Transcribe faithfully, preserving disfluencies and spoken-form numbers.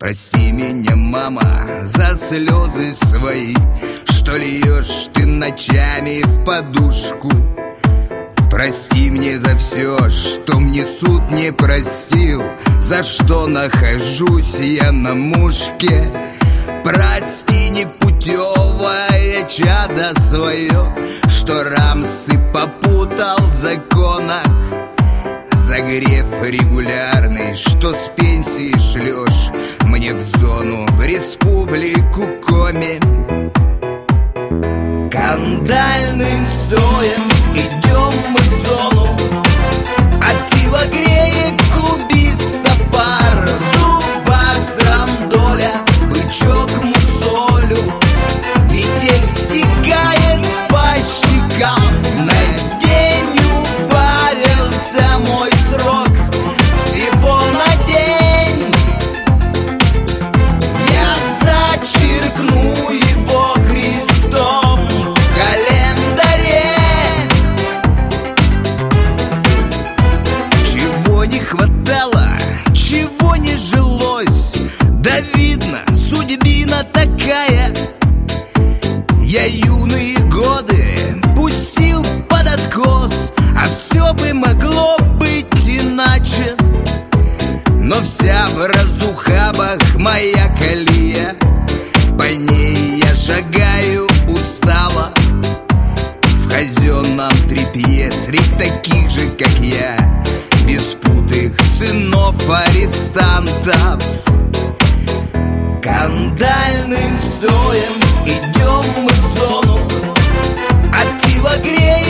Прости меня, мама, за слезы свои, что льешь ты ночами в подушку. Прости мне за все, что мне суд не простил, за что нахожусь я на мушке. Прости, непутевое чадо свое, что рамсы попутал в законах. За грех регулярный, что с пенсии шлешь мне в зону, в республику Коми. Кандальным строем идем мы в зону, от тила греет, клубится пар. В зубах сандоля, бычок мусолю, метель стекает по щекам. На день убавился мой срок, всего на день. Я зачеркну его крестом в календаре. Чего не хватало, чего не жилось, да видно, судьбина такая. Я юные годы пустил под откос, а все бы могло быть иначе. Но вся в разухабах моя колея, по ней я шагаю устало. В казенном тряпье средь таких же, как я, беспутых сынов арестантов. Кандальным строем идем мы в зону, от тила греет,